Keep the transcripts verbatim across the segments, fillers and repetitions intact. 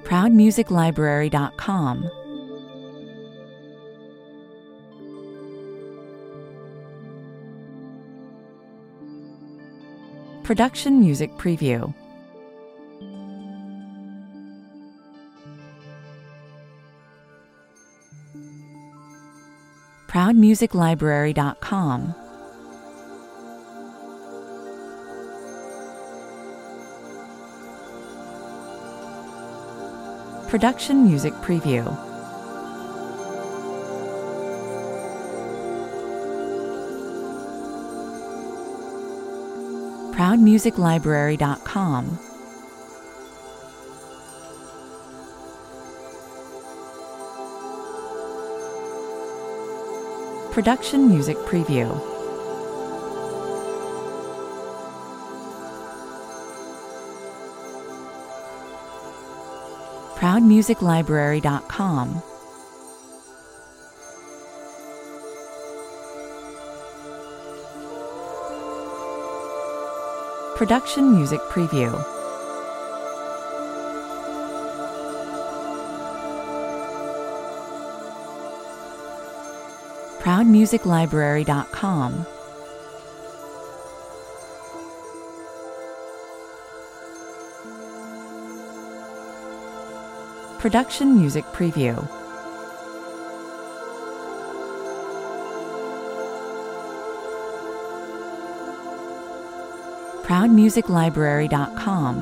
proud music library dot com, Production Music Preview. proud music library dot com, Production Music Preview. proud music library dot com, Production Music Preview. proud music library dot com, Production Music Preview. proud music library dot com, Production Music Preview. proud music library dot com,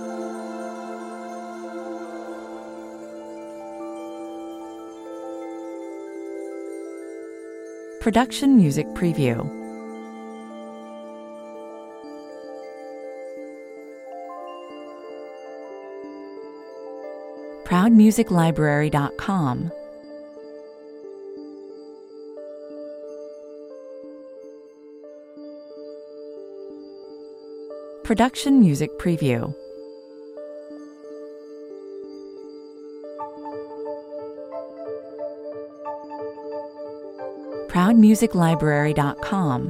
Production Music Preview. proud music library dot com, Production Music Preview. proud music library dot com,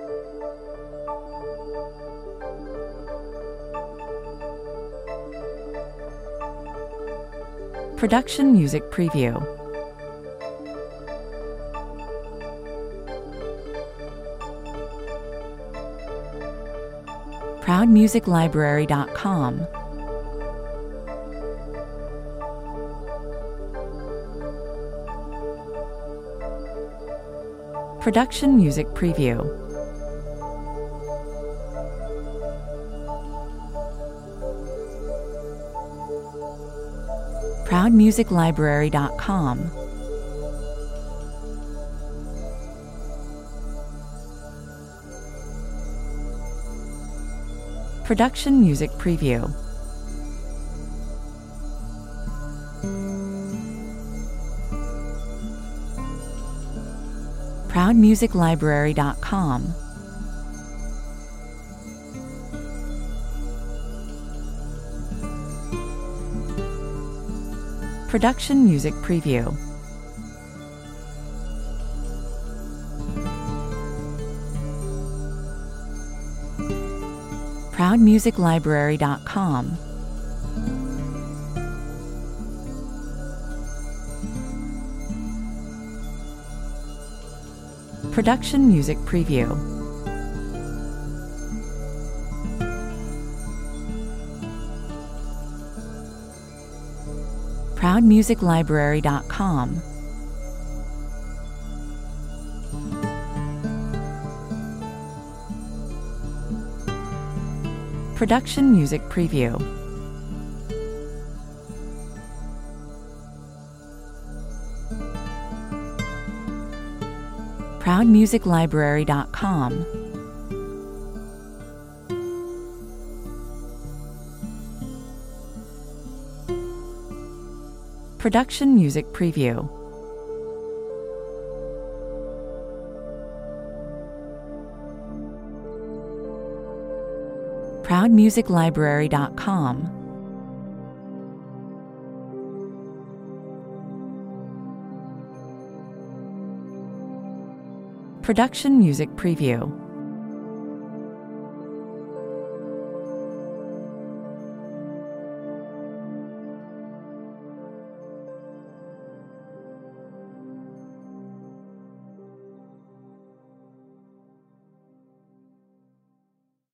Production Music Preview. proud music library dot com, Production Music Preview. proud music library dot com, Production Music Preview. proud music library dot com, Production Music Preview. proud music library dot com, Production Music Preview. proud music library dot com, Production Music Preview. proud music library dot com, Production Music Preview. proud music library dot com, Production Music Preview.